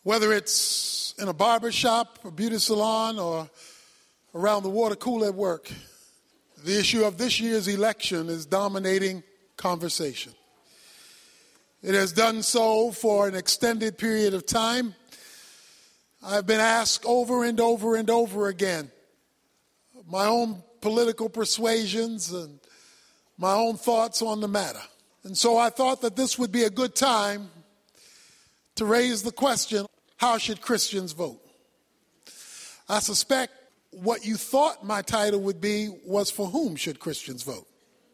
Whether it's in a barber shop, a beauty salon, or around the water cooler at work, the issue of this year's election is dominating conversation. It has done so for an extended period of time. I've been asked over and over and over again my own political persuasions and my own thoughts on the matter. And so I thought that this would be a good time to raise the question, how should Christians vote? I suspect what you thought my title would be was, for whom should Christians vote?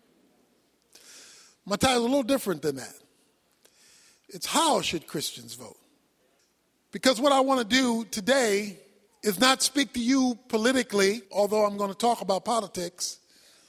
My title is a little different than that. It's how should Christians vote? Because what I want to do today is not speak to you politically, although I'm going to talk about politics.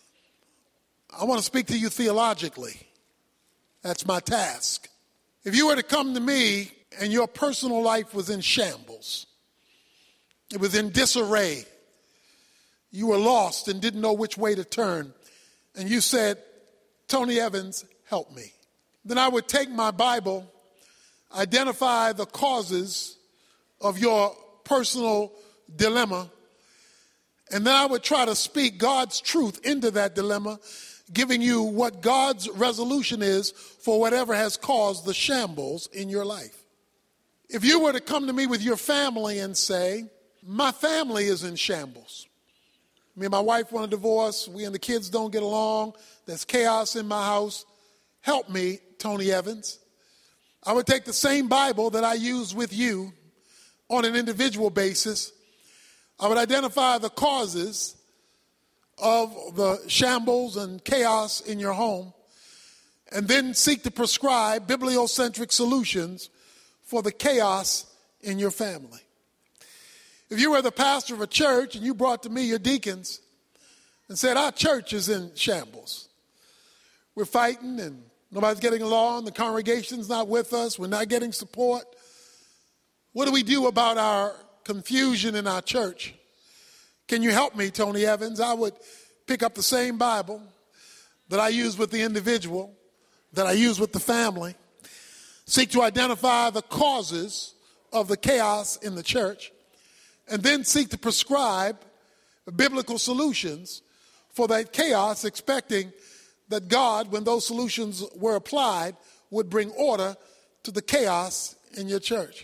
I want to speak to you theologically. That's my task. If you were to come to me and your personal life was in shambles, it was in disarray, you were lost and didn't know which way to turn, and you said, Tony Evans, help me. Then I would take my Bible, identify the causes of your personal dilemma, and then I would try to speak God's truth into that dilemma, giving you what God's resolution is for whatever has caused the shambles in your life. If you were to come to me with your family and say, my family is in shambles. Me and my wife want a divorce. We and the kids don't get along. There's chaos in my house. Help me, Tony Evans. I would take the same Bible that I use with you on an individual basis. I would identify the causes of the shambles and chaos in your home, and then seek to prescribe bibliocentric solutions for the chaos in your family. If you were the pastor of a church and you brought to me your deacons and said, our church is in shambles. We're fighting and nobody's getting along. The congregation's not with us. We're not getting support. What do we do about our confusion in our church? Can you help me, Tony Evans? I would pick up the same Bible that I use with the individual, that I use with the family, seek to identify the causes of the chaos in the church, and then seek to prescribe biblical solutions for that chaos, expecting that God, when those solutions were applied, would bring order to the chaos in your church.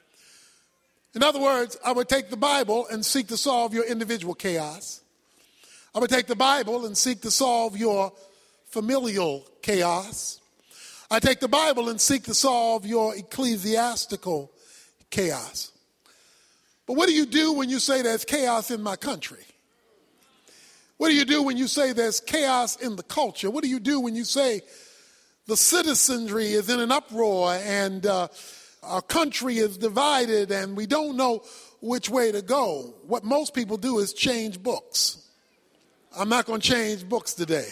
In other words, I would take the Bible and seek to solve your individual chaos. I would take the Bible and seek to solve your familial chaos. I take the Bible and seek to solve your ecclesiastical chaos. But what do you do when you say there's chaos in my country? What do you do when you say there's chaos in the culture? What do you do when you say the citizenry is in an uproar and our country is divided and we don't know which way to go? What most people do is change books. I'm not going to change books today.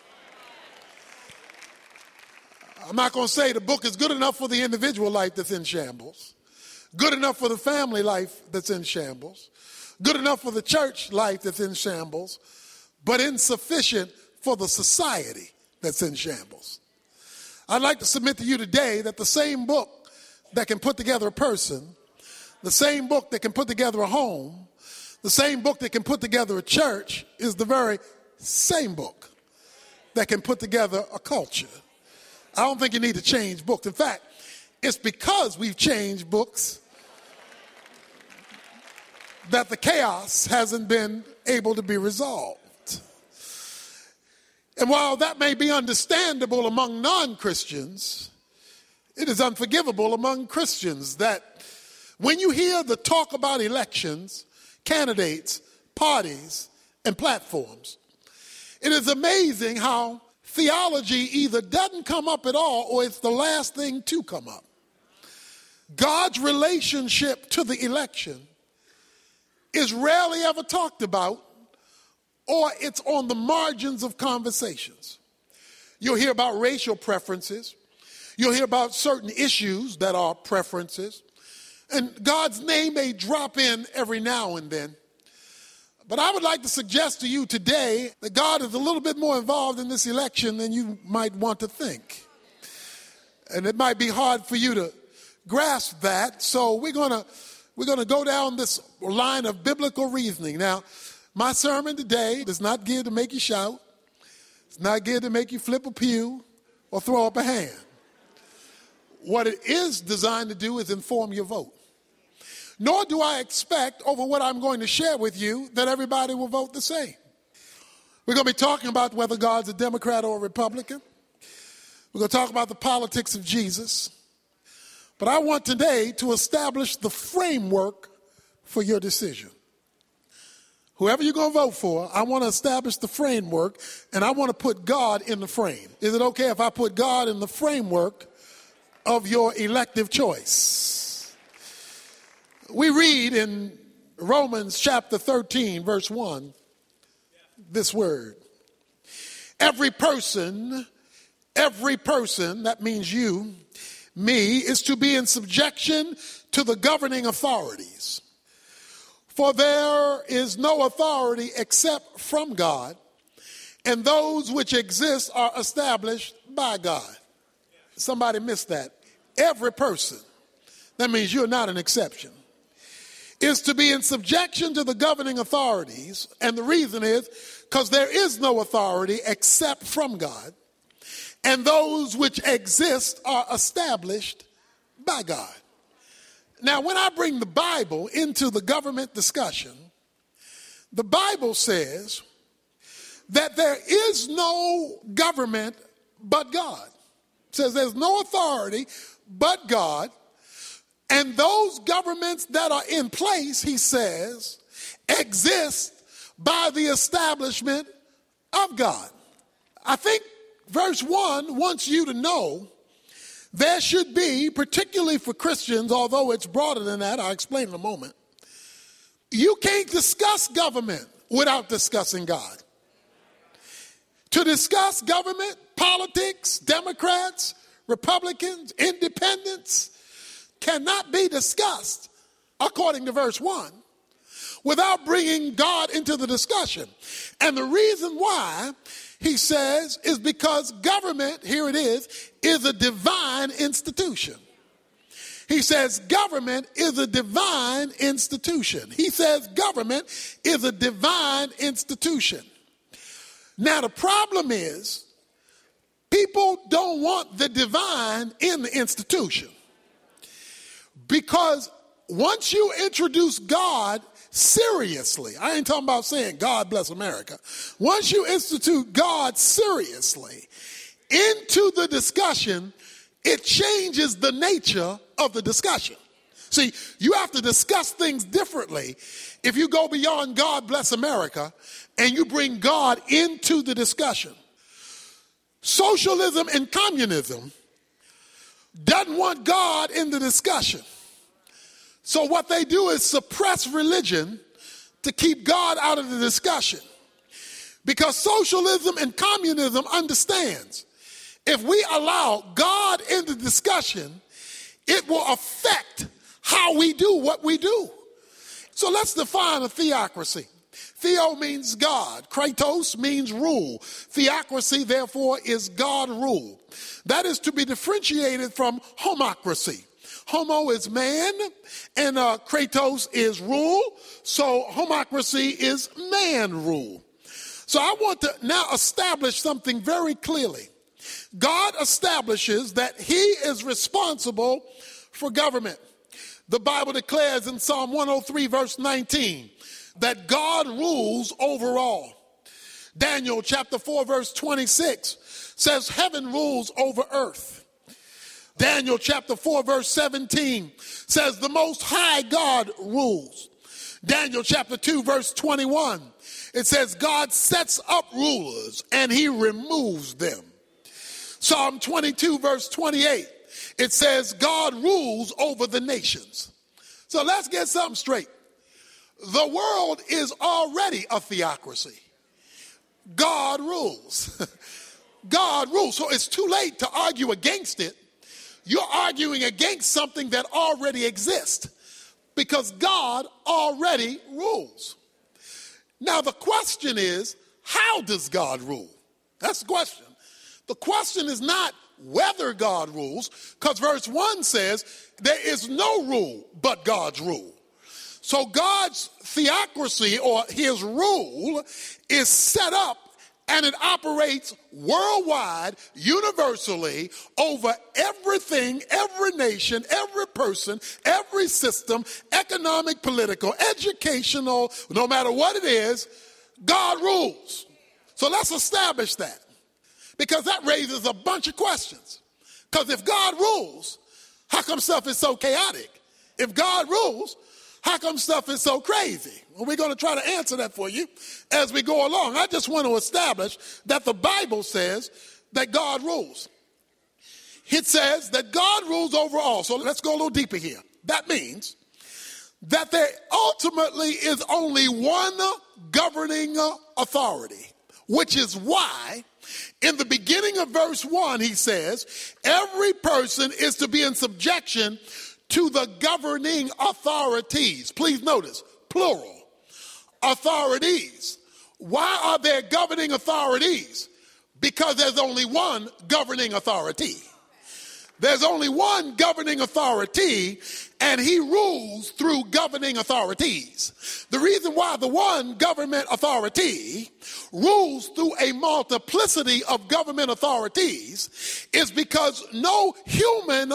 I'm not going to say the book is good enough for the individual life that's in shambles, good enough for the family life that's in shambles, good enough for the church life that's in shambles, but insufficient for the society that's in shambles. I'd like to submit to you today that the same book that can put together a person, the same book that can put together a home, the same book that can put together a church is the very same book that can put together a culture. I don't think you need to change books. In fact, it's because we've changed books that the chaos hasn't been able to be resolved. And while that may be understandable among non-Christians, it is unforgivable among Christians that when you hear the talk about elections, candidates, parties, and platforms, it is amazing how theology either doesn't come up at all or it's the last thing to come up. God's relationship to the election is rarely ever talked about, or it's on the margins of conversations. You'll hear about racial preferences. You'll hear about certain issues that are preferences. And God's name may drop in every now and then. But I would like to suggest to you today that God is a little bit more involved in this election than you might want to think. And it might be hard for you to grasp that. So we're gonna go down this line of biblical reasoning. Now, my sermon today is not geared to make you shout. It's not geared to make you flip a pew or throw up a hand. What it is designed to do is inform your vote. Nor do I expect over what I'm going to share with you that everybody will vote the same. We're going to be talking about whether God's a Democrat or a Republican. We're going to talk about the politics of Jesus. But I want today to establish the framework for your decision. Whoever you're going to vote for, I want to establish the framework, and I want to put God in the frame. Is it okay if I put God in the framework of your elective choice? We read in Romans chapter 13, verse 1, this word. Every person, that means you, me, is to be in subjection to the governing authorities. For there is no authority except from God, and those which exist are established by God. Somebody missed that. Every person, that means you're not an exception, is to be in subjection to the governing authorities. And the reason is because there is no authority except from God, and those which exist are established by God. Now, when I bring the Bible into the government discussion, the Bible says that there is no government but God. It says there's no authority but God. And those governments that are in place, he says, exist by the establishment of God. I think verse 1 wants you to know there should be, particularly for Christians, although it's broader than that, I'll explain in a moment, you can't discuss government without discussing God. To discuss government, politics, Democrats, Republicans, independents, cannot be discussed, according to verse 1, without bringing God into the discussion. And the reason why, he says, is because government, here it is a divine institution. He says government is a divine institution. He says government is a divine institution. Now, the problem is people don't want the divine in the institution. Because once you introduce God seriously, I ain't talking about saying God bless America. Once you institute God seriously into the discussion, it changes the nature of the discussion. See, you have to discuss things differently if you go beyond God bless America and you bring God into the discussion. Socialism and communism doesn't want God in the discussion. So what they do is suppress religion to keep God out of the discussion. Because socialism and communism understands if we allow God in the discussion, it will affect how we do what we do. So let's define a theocracy. Theo means God. Kratos means rule. Theocracy, therefore, is God rule. That is to be differentiated from homocracy. Homo is man, and Kratos is rule, so homocracy is man rule. So I want to now establish something very clearly. God establishes that he is responsible for government. The Bible declares in Psalm 103, verse 19, that God rules over all. Daniel chapter 4, verse 26 says heaven rules over earth. Daniel chapter 4, verse 17 says the Most High God rules. Daniel chapter 2, verse 21, it says God sets up rulers and he removes them. Psalm 22, verse 28, it says God rules over the nations. So let's get something straight. The world is already a theocracy. God rules. God rules. So it's too late to argue against it. You're arguing against something that already exists because God already rules. Now the question is, how does God rule? That's the question. The question is not whether God rules, because verse 1 says there is no rule but God's rule. So God's theocracy, or his rule, is set up and it operates worldwide, universally, over everything, every nation, every person, every system, economic, political, educational, no matter what it is, God rules. So let's establish that, because that raises a bunch of questions. Because if God rules, how come stuff is so chaotic? If God rules, how come stuff is so crazy? Well, we're going to try to answer that for you as we go along. I just want to establish that the Bible says that God rules. It says that God rules over all. So let's go a little deeper here. That means that there ultimately is only one governing authority, which is why in the beginning of verse 1 he says every person is to be in subjection to the governing authorities. Please notice, plural, authorities. Why are there governing authorities? Because there's only one governing authority. There's only one governing authority, and he rules through governing authorities. The reason why the one government authority rules through a multiplicity of government authorities is because no human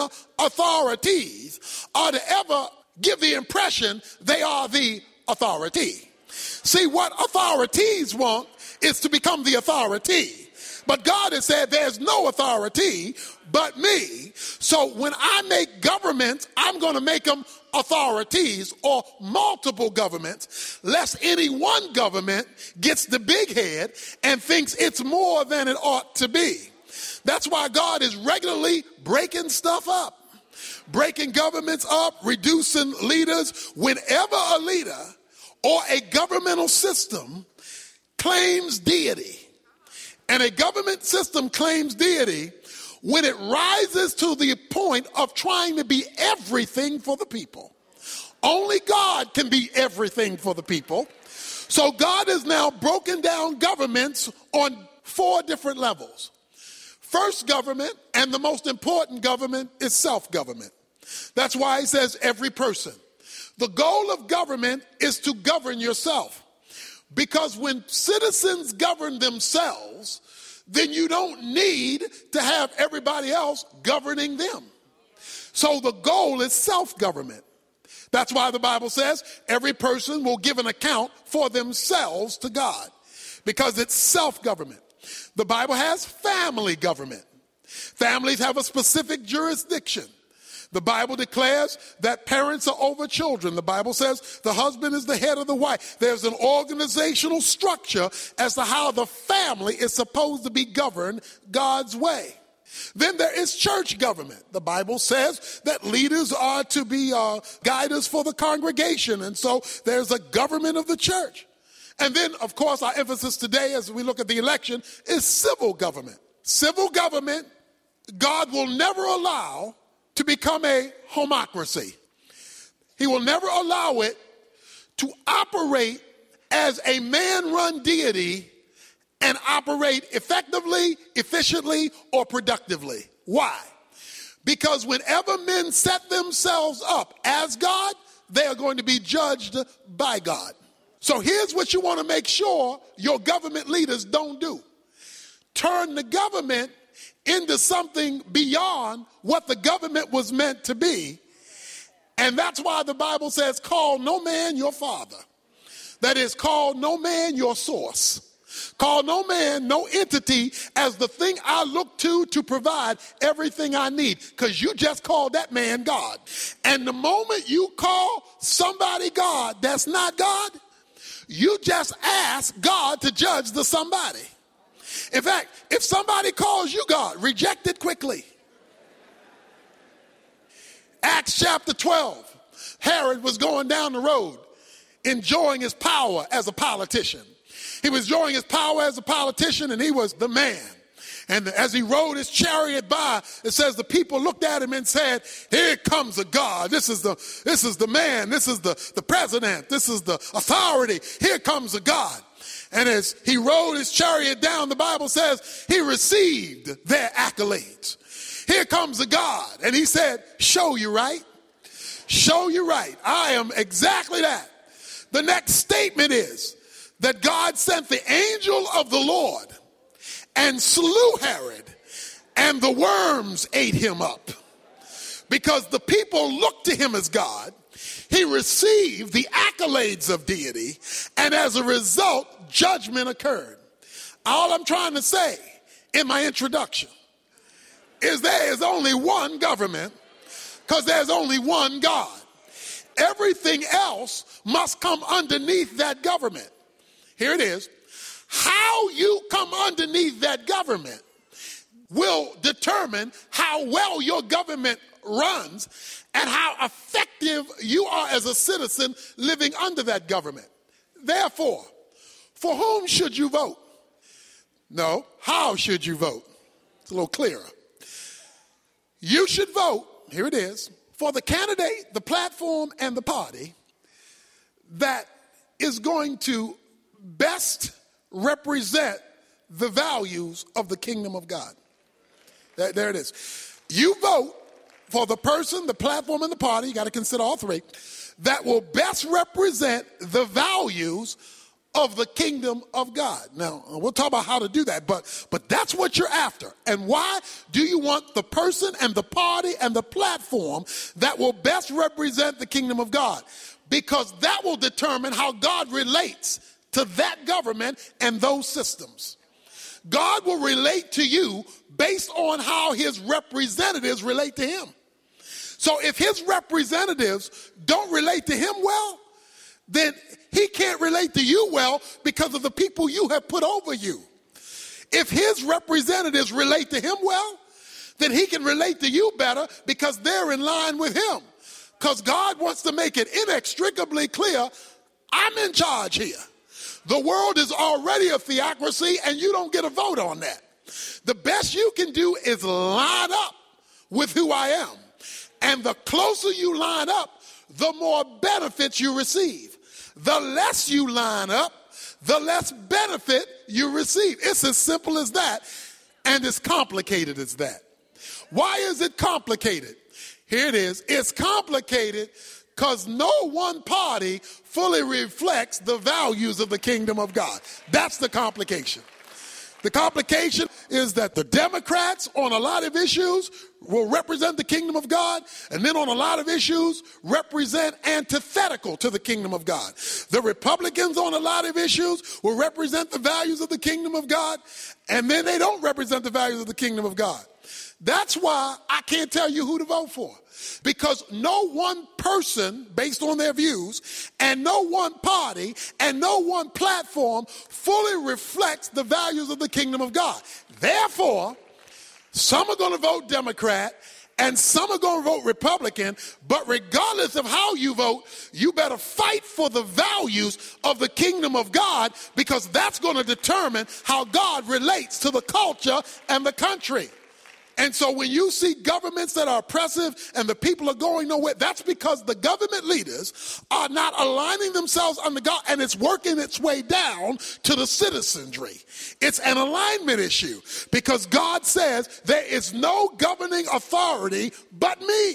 authorities are to ever give the impression they are the authority. See, what authorities want is to become the authority. But God has said there's no authority but me. So when I make governments, I'm going to make them authorities or multiple governments, lest any one government gets the big head and thinks it's more than it ought to be. That's why God is regularly breaking stuff up, breaking governments up, reducing leaders. Whenever a leader or a governmental system claims deity, and a government system claims deity, when it rises to the point of trying to be everything for the people. Only God can be everything for the people. So God has now broken down governments on 4 different levels. First government, and the most important government, is self-government. That's why he says every person. The goal of government is to govern yourself. Because when citizens govern themselves, then you don't need to have everybody else governing them. So the goal is self-government. That's why the Bible says every person will give an account for themselves to God, because it's self-government. The Bible has family government. Families have a specific jurisdiction. The Bible declares that parents are over children. The Bible says the husband is the head of the wife. There's an organizational structure as to how the family is supposed to be governed God's way. Then there is church government. The Bible says that leaders are to be guiders for the congregation. And so there's a government of the church. And then, of course, our emphasis today as we look at the election is civil government. Civil government, God will never allow to become a homocracy. He will never allow it to operate as a man-run deity and operate effectively, efficiently, or productively. Why? Because whenever men set themselves up as God, they are going to be judged by God. So here's what you want to make sure your government leaders don't do. Turn the government into something beyond what the government was meant to be. And that's why the Bible says, call no man your father. That is, call no man your source. Call no man, no entity as the thing I look to provide everything I need. Because you just called that man God. And the moment you call somebody God that's not God, you just ask God to judge the somebody. In fact, if somebody calls you God, reject it quickly. Acts chapter 12. Herod was going down the road, enjoying his power as a politician. He was enjoying his power as a politician, and he was the man. And as he rode his chariot by, it says the people looked at him and said, here comes a God. This is the man. This is the president. This is the authority. Here comes a God. And as he rode his chariot down, the Bible says he received their accolades. Here comes a God, and he said, show you right. Show you right. I am exactly that. The next statement is that God sent the angel of the Lord and slew Herod, and the worms ate him up. Because the people looked to him as God, he received the accolades of deity, and as a result, judgment occurred. All I'm trying to say in my introduction is there is only one government because there's only one God. Everything else must come underneath that government. Here it is. How you come underneath that government will determine how well your government runs and how effective you are as a citizen living under that government. Therefore, for whom should you vote? No, how should you vote? It's a little clearer. You should vote, here it is, for the candidate, the platform, and the party that is going to best represent the values of the kingdom of God. There it is. You vote for the person, the platform, and the party, you got to consider all three, that will best represent the values of the kingdom of God. Now, we'll talk about how to do that, but that's what you're after. And why do you want the person and the party and the platform that will best represent the kingdom of God? Because that will determine how God relates to that government and those systems. God will relate to you based on how his representatives relate to him. So if his representatives don't relate to him well, then he can't relate to you well because of the people you have put over you. If his representatives relate to him well, then he can relate to you better because they're in line with him. Because God wants to make it inextricably clear, I'm in charge here. The world is already a theocracy and you don't get a vote on that. The best you can do is line up with who I am. And the closer you line up, the more benefits you receive. The less you line up, the less benefit you receive. It's as simple as that, and as complicated as that. Why is it complicated? Here it is. It's complicated because no one party fully reflects the values of the kingdom of God. That's the complication. The complication is that the Democrats on a lot of issues will represent the kingdom of God, and then on a lot of issues represent antithetical to the kingdom of God. The Republicans on a lot of issues will represent the values of the kingdom of God, and then they don't represent the values of the kingdom of God. That's why I can't tell you who to vote for. Because no one person, based on their views, and no one party, and no one platform fully reflects the values of the kingdom of God. Therefore, some are going to vote Democrat, and some are going to vote Republican, but regardless of how you vote, you better fight for the values of the kingdom of God, because that's going to determine how God relates to the culture and the country. And so when you see governments that are oppressive and the people are going nowhere, that's because the government leaders are not aligning themselves under God, and it's working its way down to the citizenry. It's an alignment issue because God says there is no governing authority but me.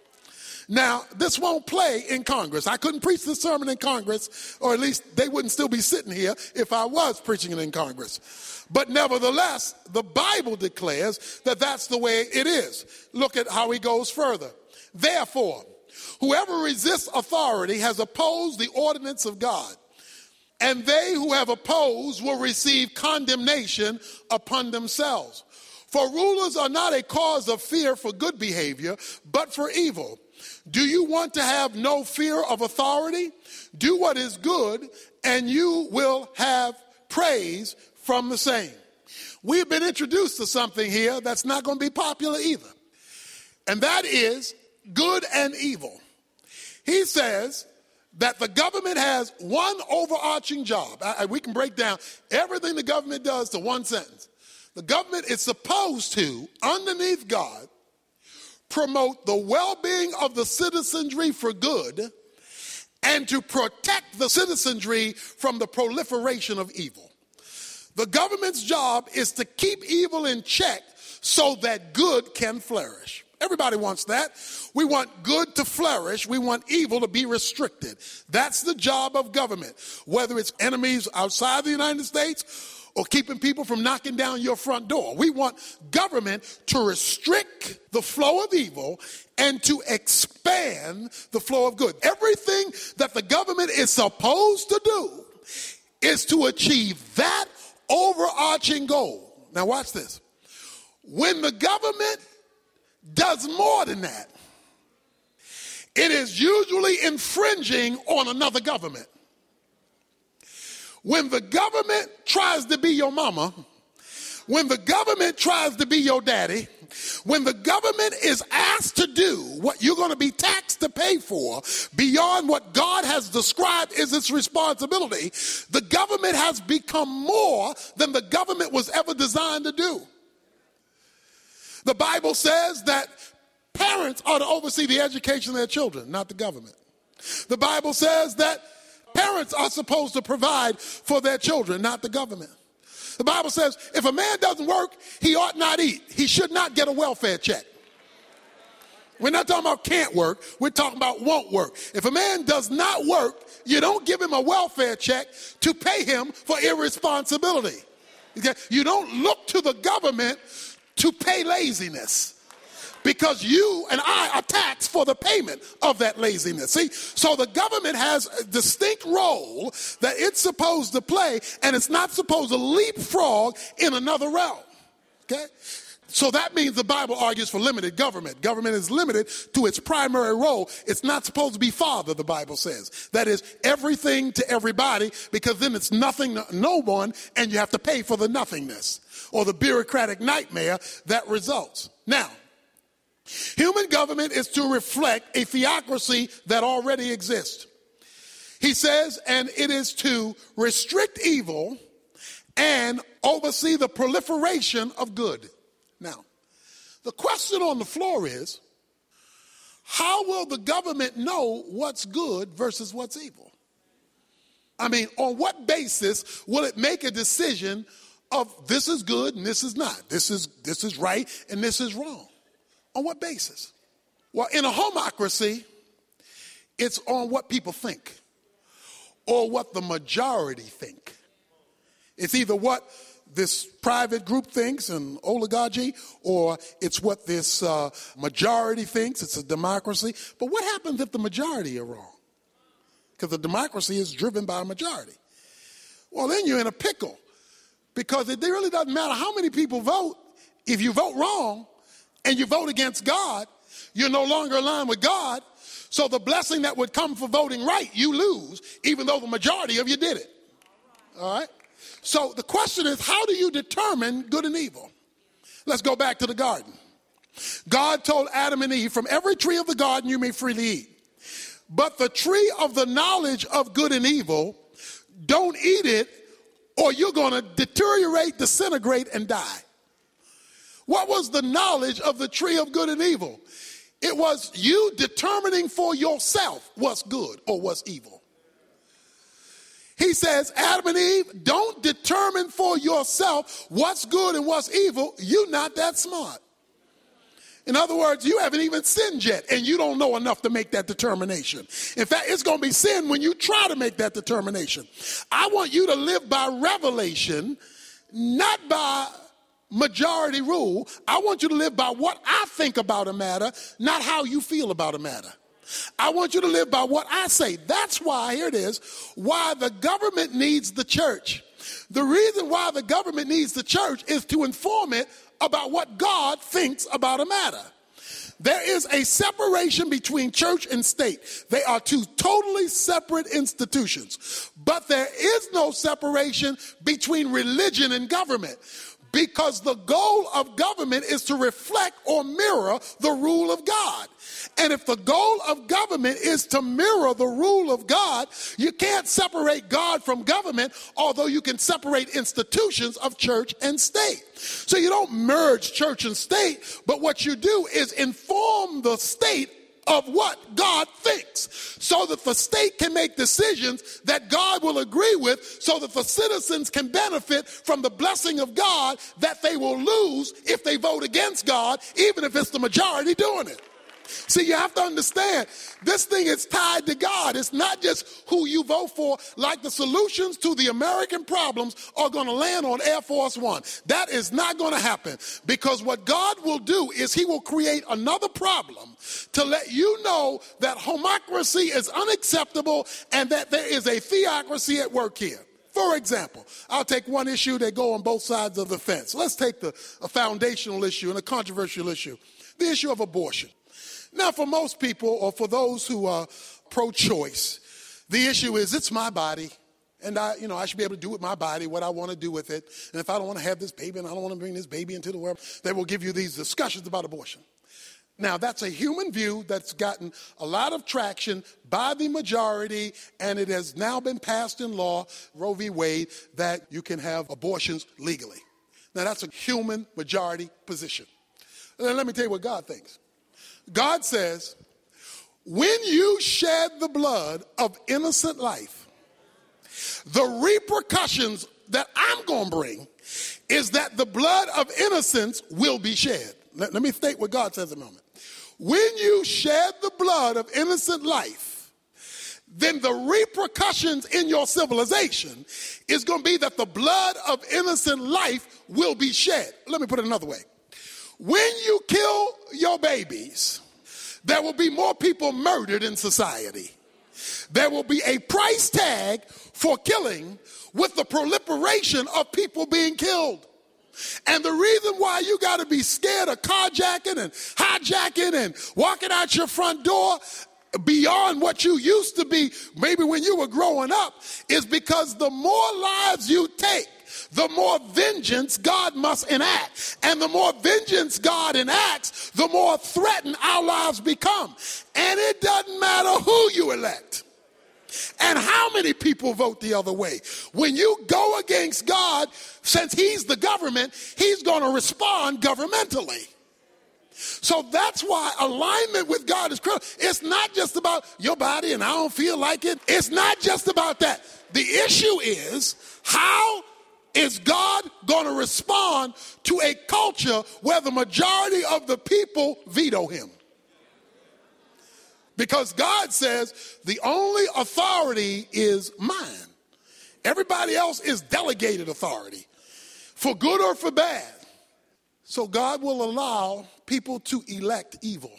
Now, this won't play in Congress. I couldn't preach this sermon in Congress, or at least they wouldn't still be sitting here if I was preaching it in Congress. But nevertheless, the Bible declares that that's the way it is. Look at how he goes further. Therefore, whoever resists authority has opposed the ordinance of God, and they who have opposed will receive condemnation upon themselves. For rulers are not a cause of fear for good behavior, but for evil. Do you want to have no fear of authority? Do what is good, and you will have praise from the same. We've been introduced to something here that's not going to be popular either. And that is good and evil. He says that the government has one overarching job. We can break down everything the government does to one sentence. The government is supposed to, underneath God, promote the well-being of the citizenry for good and to protect the citizenry from the proliferation of evil. The government's job is to keep evil in check so that good can flourish. Everybody wants that. We want good to flourish. We want evil to be restricted. That's the job of government, whether it's enemies outside the United States or keeping people from knocking down your front door. We want government to restrict the flow of evil and to expand the flow of good. Everything that the government is supposed to do is to achieve that overarching goal. Now watch this. When the government does more than that, it is usually infringing on another government. When the government tries to be your mama, when the government tries to be your daddy, when the government is asked to do what you're going to be taxed to pay for beyond what God has described as its responsibility, the government has become more than the government was ever designed to do. The Bible says that parents are to oversee the education of their children, not the government. The Bible says that parents are supposed to provide for their children, not the government. The Bible says if a man doesn't work, he ought not eat. He should not get a welfare check. We're not talking about can't work. We're talking about won't work. If a man does not work, you don't give him a welfare check to pay him for irresponsibility. You don't look to the government to pay laziness, because you and I are taxed for the payment of that laziness. See, so the government has a distinct role that it's supposed to play, and it's not supposed to leapfrog in another realm. Okay? So that means the Bible argues for limited government. Government is limited to its primary role. It's not supposed to be father, the Bible says. That is everything to everybody, because then it's nothing to no one, and you have to pay for the nothingness or the bureaucratic nightmare that results. Now, human government is to reflect a theocracy that already exists. He says, and it is to restrict evil and oversee the proliferation of good. Now, the question on the floor is, how will the government know what's good versus what's evil? I mean, on what basis will it make a decision of this is good and this is not, this is right and this is wrong? On what basis? Well, in a homocracy, it's on what people think or what the majority think. It's either what this private group thinks, an oligarchy, or it's what this majority thinks. It's a democracy. But what happens if the majority are wrong? Because the democracy is driven by a majority. Well, then you're in a pickle, because it really doesn't matter how many people vote. If you vote wrong and you vote against God, you're no longer aligned with God. So the blessing that would come for voting right, you lose, even though the majority of you did it. All right? So the question is, how do you determine good and evil? Let's go back to the garden. God told Adam and Eve, from every tree of the garden you may freely eat. But the tree of the knowledge of good and evil, don't eat it, or you're going to deteriorate, disintegrate, and die. What was the knowledge of the tree of good and evil? It was you determining for yourself what's good or what's evil. He says, Adam and Eve, don't determine for yourself what's good and what's evil. You're not that smart. In other words, you haven't even sinned yet, and you don't know enough to make that determination. In fact, it's going to be sin when you try to make that determination. I want you to live by revelation, not by majority rule. I want you to live by what I think about a matter, not how you feel about a matter. I want you to live by what I say. That's why, here it is, why the government needs the church. The reason why the government needs the church is to inform it about what God thinks about a matter. There is a separation between church and state. They are two totally separate institutions. But there is no separation between religion and government, because the goal of government is to reflect or mirror the rule of God. And if the goal of government is to mirror the rule of God, you can't separate God from government, although you can separate institutions of church and state. So you don't merge church and state, but what you do is inform the state of what God thinks, so that the state can make decisions that God will agree with, so that the citizens can benefit from the blessing of God that they will lose if they vote against God, even if it's the majority doing it. See, you have to understand, this thing is tied to God. It's not just who you vote for. Like the solutions to the American problems are going to land on Air Force One. That is not going to happen, because what God will do is he will create another problem to let you know that homocracy is unacceptable and that there is a theocracy at work here. For example, I'll take one issue that go on both sides of the fence. Let's take a foundational issue and a controversial issue, the issue of abortion. Now, for most people, or for those who are pro-choice, the issue is it's my body, and I should be able to do with my body what I want to do with it. And if I don't want to have this baby and I don't want to bring this baby into the world, they will give you these discussions about abortion. Now, that's a human view that's gotten a lot of traction by the majority, and it has now been passed in law, Roe v. Wade, that you can have abortions legally. Now, that's a human majority position. And let me tell you what God thinks. God says, when you shed the blood of innocent life, the repercussions that I'm going to bring is that the blood of innocence will be shed. Let me state what God says a moment. When you shed the blood of innocent life, then the repercussions in your civilization is going to be that the blood of innocent life will be shed. Let me put it another way. When you kill your babies, there will be more people murdered in society. There will be a price tag for killing with the proliferation of people being killed. And the reason why you got to be scared of carjacking and hijacking and walking out your front door beyond what you used to be, maybe when you were growing up, is because the more lives you take, the more vengeance God must enact. And the more vengeance God enacts, the more threatened our lives become. And it doesn't matter who you elect and how many people vote the other way. When you go against God, since he's the government, he's going to respond governmentally. So that's why alignment with God is critical. It's not just about your body and I don't feel like it. It's not just about that. The issue is, how is God going to respond to a culture where the majority of the people veto him? Because God says the only authority is mine. Everybody else is delegated authority, for good or for bad. So God will allow people to elect evil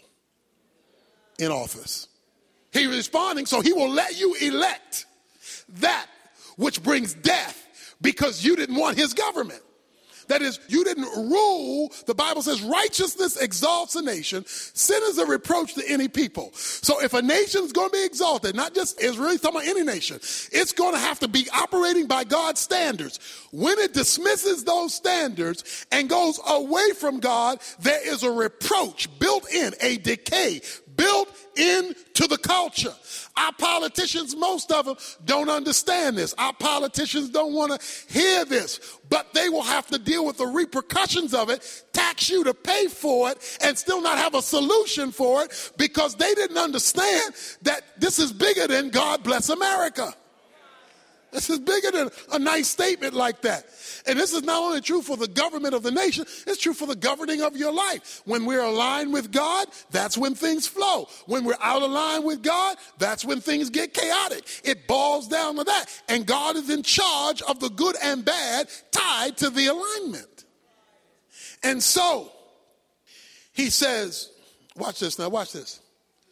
in office. He's responding, so he will let you elect that which brings death because you didn't want his government. That is, you didn't rule. The Bible says righteousness exalts a nation. Sin is a reproach to any people. So if a nation's going to be exalted, not just Israel, it's talking about any nation, it's going to have to be operating by God's standards. When it dismisses those standards and goes away from God, there is a reproach built in, a decay built into the culture. Our politicians, most of them, don't understand this. Our politicians don't want to hear this, but they will have to deal with the repercussions of it, tax you to pay for it, and still not have a solution for it because they didn't understand that this is bigger than God bless America. This is bigger than a nice statement like that. And this is not only true for the government of the nation, it's true for the governing of your life. When we're aligned with God, that's when things flow. When we're out of line with God, that's when things get chaotic. It boils down to that. And God is in charge of the good and bad tied to the alignment. And so, he says, watch this now, watch this.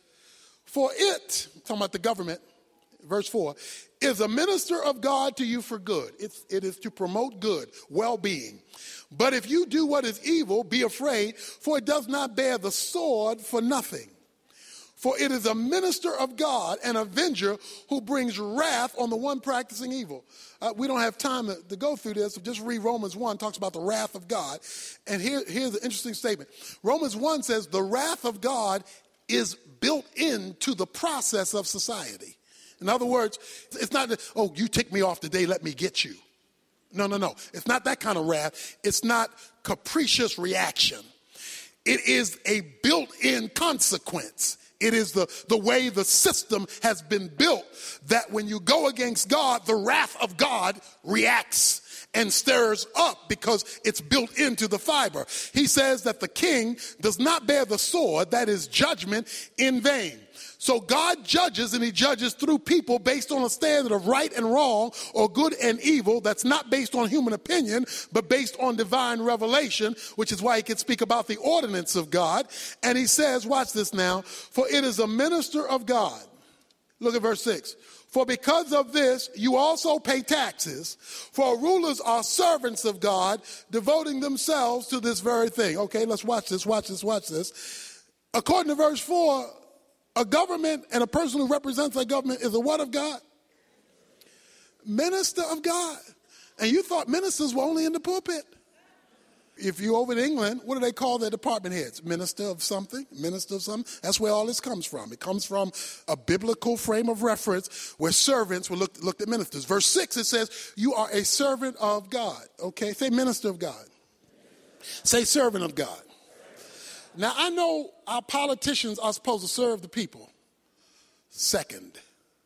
For it, talking about the government, verse 4, is a minister of God to you for good. It is to promote good, well-being. But if you do what is evil, be afraid, for it does not bear the sword for nothing. For it is a minister of God, an avenger who brings wrath on the one practicing evil. We don't have time to go through this. So just read Romans 1, talks about the wrath of God. And here's an interesting statement. Romans 1 says the wrath of God is built into the process of society. In other words, it's not, oh, you tick me off today, let me get you. No. It's not that kind of wrath. It's not capricious reaction. It is a built-in consequence It is the way the system has been built that when you go against God, the wrath of God reacts and stirs up because it's built into the fiber. He says that the king does not bear the sword, that is judgment, in vain. So God judges, and he judges through people based on a standard of right and wrong or good and evil that's not based on human opinion, but based on divine revelation, which is why he can speak about the ordinance of God. And he says, watch this now, for it is a minister of God. Look at verse 6. For because of this, you also pay taxes, for rulers are servants of God, devoting themselves to this very thing. Okay, let's watch this. According to verse 4, a government and a person who represents a government is a what of God? Minister of God. And you thought ministers were only in the pulpit. If you're over in England, what do they call their department heads? Minister of something. That's where all this comes from. It comes from a biblical frame of reference where servants were looked at ministers. Verse 6, it says, you are a servant of God. Okay, say minister of God. Say servant of God. Now, I know our politicians are supposed to serve the people. Second.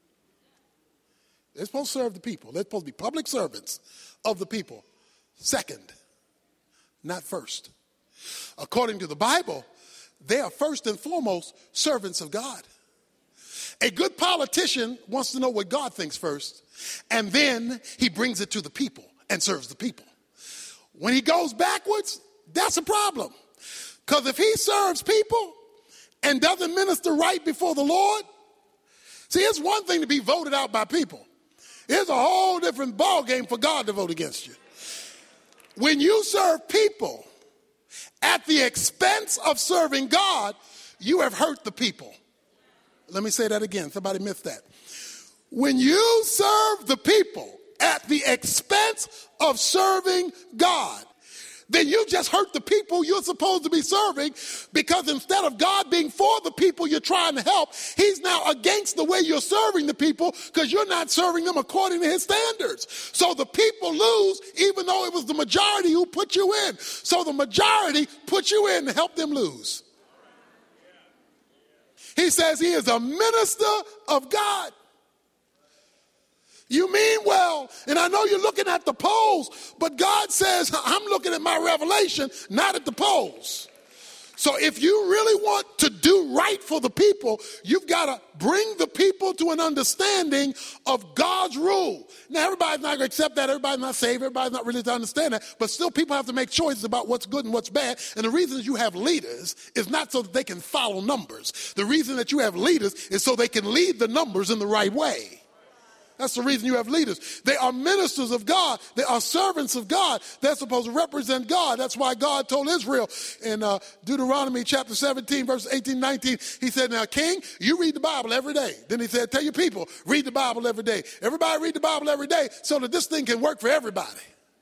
They're supposed to serve the people. They're supposed to be public servants of the people. Second. Not first. According to the Bible, they are first and foremost servants of God. A good politician wants to know what God thinks first, and then he brings it to the people and serves the people. When he goes backwards, that's a problem. Because if he serves people and doesn't minister right before the Lord, see, it's one thing to be voted out by people. It's a whole different ballgame for God to vote against you. When you serve people at the expense of serving God, you have hurt the people. Let me say that again. Somebody missed that. When you serve the people at the expense of serving God, then you just hurt the people you're supposed to be serving, because instead of God being for the people you're trying to help, he's now against the way you're serving the people because you're not serving them according to his standards. So the people lose even though it was the majority who put you in. So the majority put you in to help them lose. He says he is a minister of God. You mean well, and I know you're looking at the polls, but God says, I'm looking at my revelation, not at the polls. So if you really want to do right for the people, you've got to bring the people to an understanding of God's rule. Now, everybody's not going to accept that. Everybody's not saved. Everybody's not really to understand that. But still, people have to make choices about what's good and what's bad. And the reason you have leaders is not so that they can follow numbers. The reason that you have leaders is so they can lead the numbers in the right way. That's the reason you have leaders. They are ministers of God. They are servants of God. They're supposed to represent God. That's why God told Israel in Deuteronomy chapter 17, verses 18, 19, he said, now, king, you read the Bible every day. Then he said, tell your people, read the Bible every day. Everybody read the Bible every day so that this thing can work for everybody.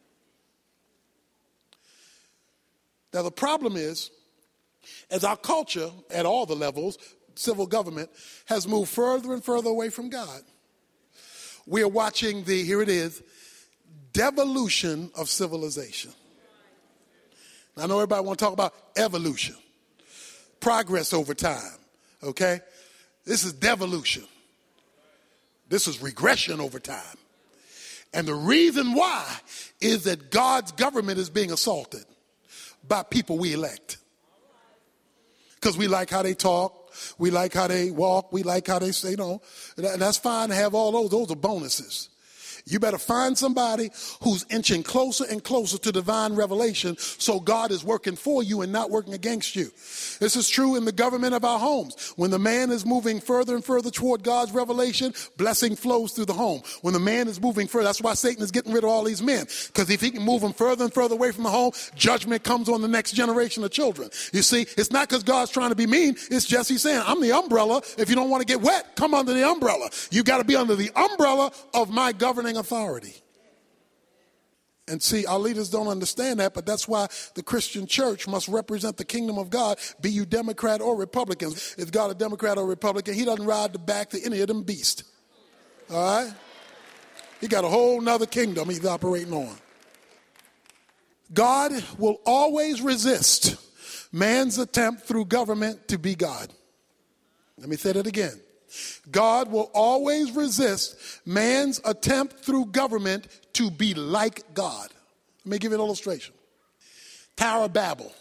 Now, the problem is, as our culture at all the levels, civil government, has moved further and further away from God, we are watching here it is, devolution of civilization. I know everybody want to talk about evolution, progress over time, okay? This is devolution. This is regression over time. And the reason why is that God's government is being assaulted by people we elect. Because we like how they talk. We like how they walk. We like how they say, and that's fine to have all those. Those are bonuses. You better find somebody who's inching closer and closer to divine revelation so God is working for you and not working against you. This is true in the government of our homes. When the man is moving further and further toward God's revelation, blessing flows through the home. When the man is moving further, that's why Satan is getting rid of all these men. Because if he can move them further and further away from the home, judgment comes on the next generation of children. You see, it's not because God's trying to be mean. It's just he's saying, I'm the umbrella. If you don't want to get wet, come under the umbrella. You got to be under the umbrella of my governing authority. And see, our leaders don't understand that, but that's why the Christian church must represent the kingdom of God, be you Democrat or Republican. If God a Democrat or Republican, he doesn't ride the back to any of them beasts. All right? He got a whole nother kingdom he's operating on. God will always resist man's attempt through government to be God. Let me say that again. God will always resist man's attempt through government to be like God. Let me give you an illustration. Tower of Babel.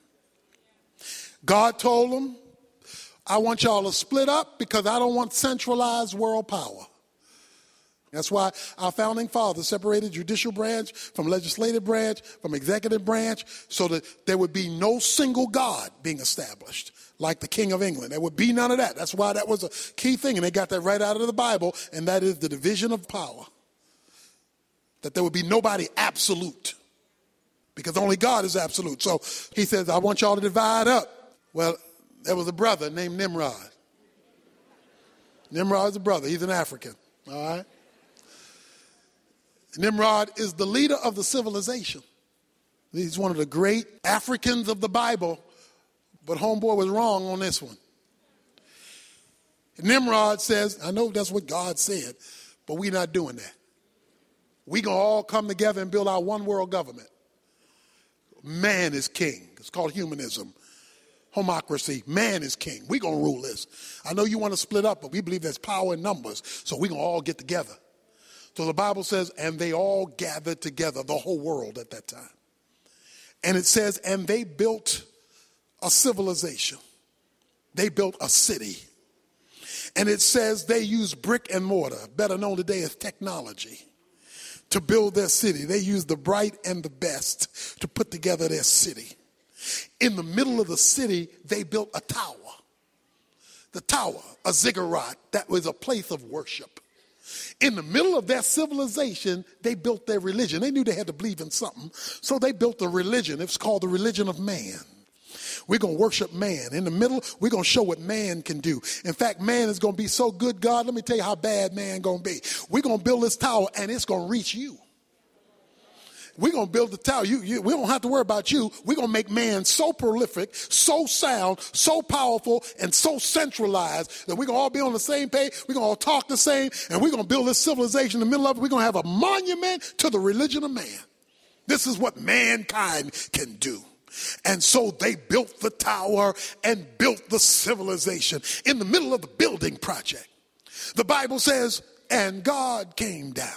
God told them, I want y'all to split up because I don't want centralized world power. That's why our founding fathers separated judicial branch from legislative branch, from executive branch, so that there would be no single God being established, like the King of England. There would be none of that. That's why that was a key thing, and they got that right out of the Bible, and that is the division of power. That there would be nobody absolute, because only God is absolute. So he says, I want y'all to divide up. Well, there was a brother named Nimrod. Nimrod's a brother. He's an African, all right? Nimrod is the leader of the civilization. He's one of the great Africans of the Bible, but homeboy was wrong on this one. Nimrod says, I know that's what God said, but we're not doing that. We're going to all come together and build our one world government. Man is king. It's called humanism. Homocracy. Man is king. We're going to rule this. I know you want to split up, but we believe there's power in numbers, so we're going to all get together. So the Bible says, and they all gathered together, the whole world at that time. And it says, and they built a civilization. They built a city. And it says they used brick and mortar, better known today as technology, to build their city. They used the bright and the best to put together their city. In the middle of the city, they built a tower. The tower, a ziggurat, that was a place of worship. In the middle of their civilization, they built their religion. They knew they had to believe in something, so they built a religion. It's called the religion of man. We're going to worship man. In the middle, we're going to show what man can do. In fact, man is going to be so good, God, let me tell you how bad man going to be. We're going to build this tower, and it's going to reach you. We're going to build the tower. We don't have to worry about you. We're going to make man so prolific, so sound, so powerful, and so centralized that we're going to all be on the same page. We're going to all talk the same, and we're going to build this civilization in the middle of it. We're going to have a monument to the religion of man. This is what mankind can do. And so they built the tower and built the civilization in the middle of the building project. The Bible says, and God came down.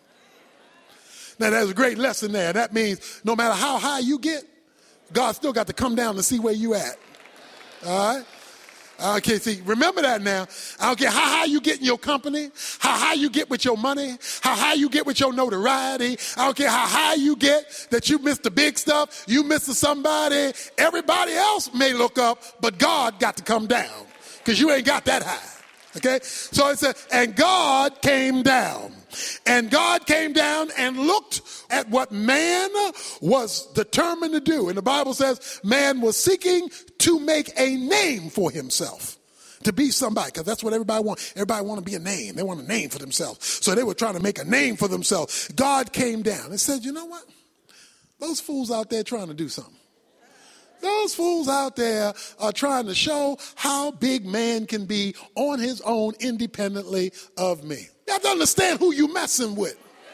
Now, there's a great lesson there. That means no matter how high you get, God still got to come down to see where you at. All right? Okay, see, remember that now. I don't care how high you get in your company, how high you get with your money, how high you get with your notoriety. I don't care how high you get that you missed the big stuff, you missed somebody. Everybody else may look up, but God got to come down because you ain't got that high. Okay, so it said, and God came down. And God came down and looked at what man was determined to do. And the Bible says man was seeking to make a name for himself, to be somebody, because that's what everybody wants. Everybody want to be a name. They want a name for themselves. So they were trying to make a name for themselves. God came down and said, you know what? Those fools out there trying to do something. Those fools out there are trying to show how big man can be on his own independently of me. You have to understand who you messing with.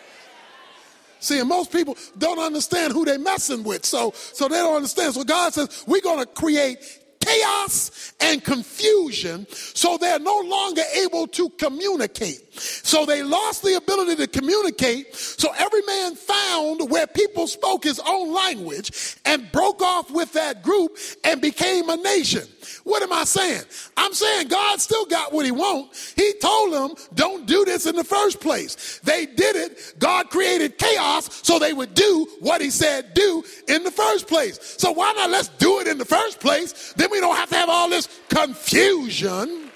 See, and most people don't understand who they're messing with, so they don't understand. So God says, we're going to create chaos and confusion so they're no longer able to communicate. So they lost the ability to communicate. So every man found where people spoke his own language and broke off with that group and became a nation. What am I saying? I'm saying God still got what he wants. He told them, don't do this in the first place. They did it. God created chaos so they would do what he said do in the first place. So why not let's do it in the first place? Then we don't have to have all this confusion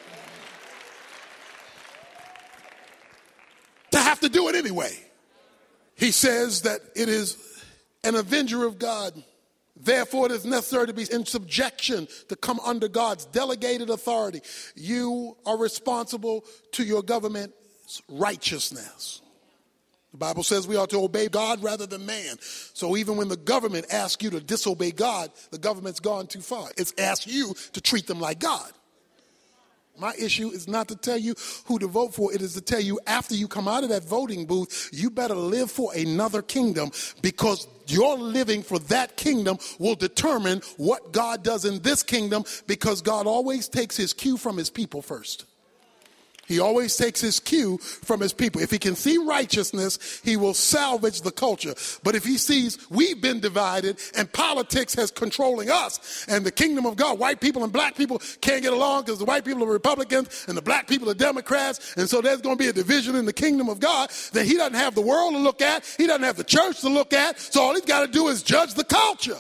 to have to do it anyway. He says that it is an avenger of God. Therefore, it is necessary to be in subjection, to come under God's delegated authority. You are responsible to your government's righteousness. The Bible says we ought to obey God rather than man. So even when the government asks you to disobey God, the government's gone too far. It's asked you to treat them like God. My issue is not to tell you who to vote for. It is to tell you after you come out of that voting booth, you better live for another kingdom, because your living for that kingdom will determine what God does in this kingdom, because God always takes his cue from his people first. He always takes his cue from his people. If he can see righteousness, he will salvage the culture. But if he sees we've been divided and politics has controlling us, and the kingdom of God, white people and black people can't get along because the white people are Republicans and the black people are Democrats, and so there's going to be a division in the kingdom of God, then he doesn't have the world to look at. He doesn't have the church to look at. So all he's got to do is judge the culture.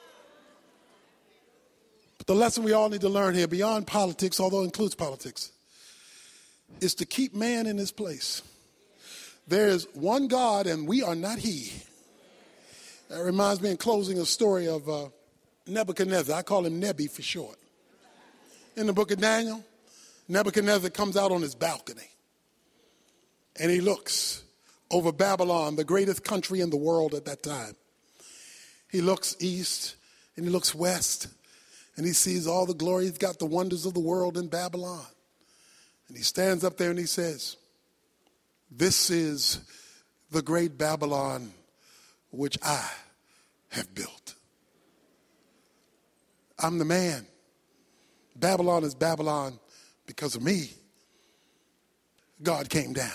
But the lesson we all need to learn here, beyond politics, although it includes politics, is to keep man in his place. There is one God and we are not he. That reminds me in closing a story of Nebuchadnezzar. I call him Nebi for short. In the book of Daniel, Nebuchadnezzar comes out on his balcony and he looks over Babylon, the greatest country in the world at that time. He looks east and he looks west and he sees all the glory. He's got the wonders of the world in Babylon. And he stands up there and he says, "This is the great Babylon which I have built. I'm the man. Babylon is Babylon because of me. God came down."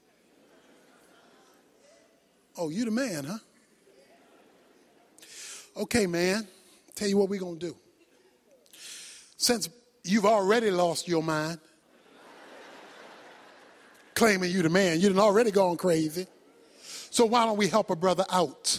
Oh, you the man, huh? Okay, man. Tell you what we're going to do. Since you've already lost your mind, claiming you the man, you done already gone crazy. So why don't we help a brother out?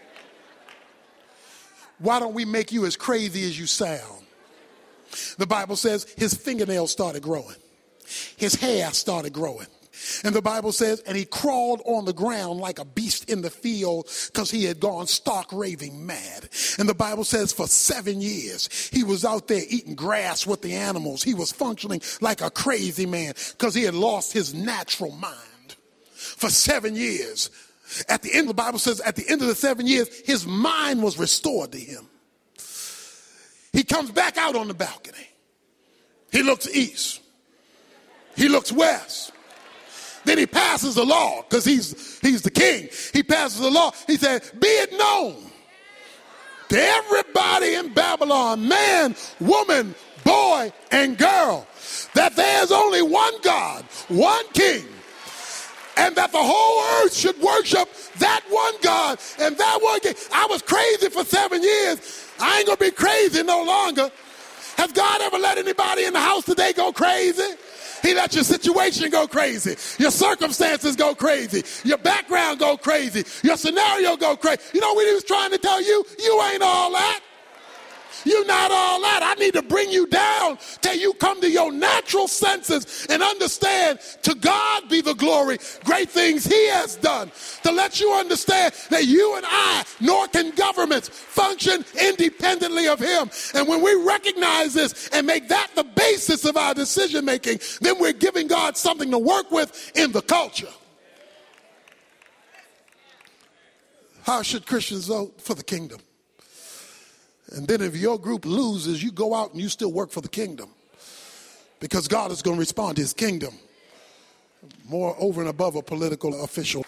Why don't we make you as crazy as you sound? The Bible says his fingernails started growing. His hair started growing. And the Bible says, and he crawled on the ground like a beast in the field because he had gone stark raving mad. And the Bible says for 7 years, he was out there eating grass with the animals. He was functioning like a crazy man because he had lost his natural mind. For 7 years. At the end, the Bible says, at the end of the 7 years, his mind was restored to him. He comes back out on the balcony. He looks east. He looks west. Then he passes the law because he's the king. He passes the law. He said, "Be it known to everybody in Babylon, man, woman, boy, and girl, that there's only one God, one king, and that the whole earth should worship that one God and that one king." I was crazy for 7 years. I ain't going to be crazy no longer. Has God ever let anybody in the house today go crazy? He let your situation go crazy. Your circumstances go crazy. Your background go crazy. Your scenario go crazy. You know what he was trying to tell you? You ain't all that. You're not all that. I need to bring you down till you come to your natural senses and understand, to God be the glory, great things he has done. To let you understand that you and I, nor can governments, function independently of him. And when we recognize this and make that the basis of our decision making, then we're giving God something to work with in the culture. How should Christians vote? For the kingdom. And then if your group loses, you go out and you still work for the kingdom. Because God is going to respond to his kingdom. More over and above a political official.